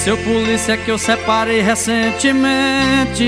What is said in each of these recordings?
Seu polícia que eu separei recentemente,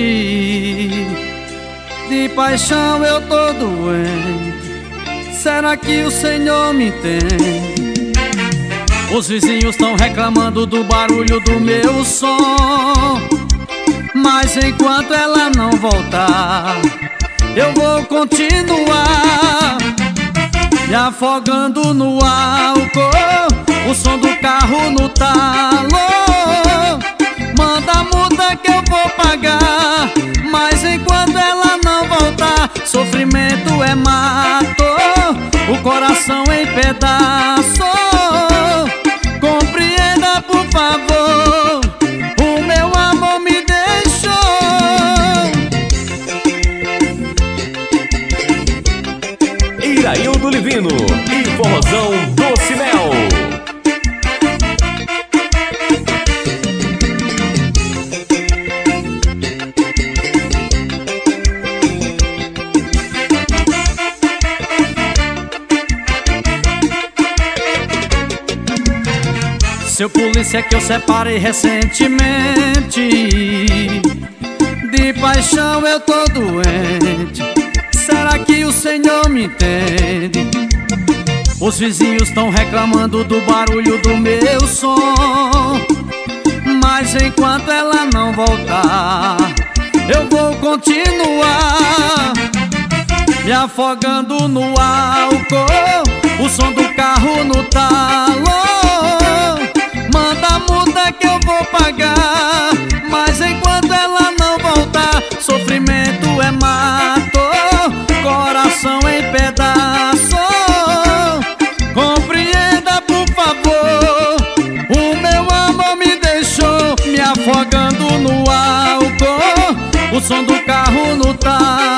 de paixão eu tô doente. Será que o Senhor me entende? Os vizinhos tão reclamando do barulho do meu som, mas enquanto ela não voltar, eu vou continuar me afogando no álcool, o som do carro no talo. Manda a multa que eu vou pagar, mas enquanto ela não voltar, sofrimento é mato, o coração em pedaço. Compreenda, por favor, o meu amor me deixou. Iraildo Livino e Forrozão Doce Mel. Seu polícia que eu separei recentemente, de paixão eu tô doente. Será que o Senhor me entende? Os vizinhos tão reclamando do barulho do meu som, mas enquanto ela não voltar, eu vou continuar me afogando no álcool, o som do carro no talo. Manda a multa que eu vou pagar, mas enquanto ela não voltar, sofrimento é mato, coração em pedaço. Compreenda, por favor, o meu amor me deixou me afogando no álcool, o som do carro no talo.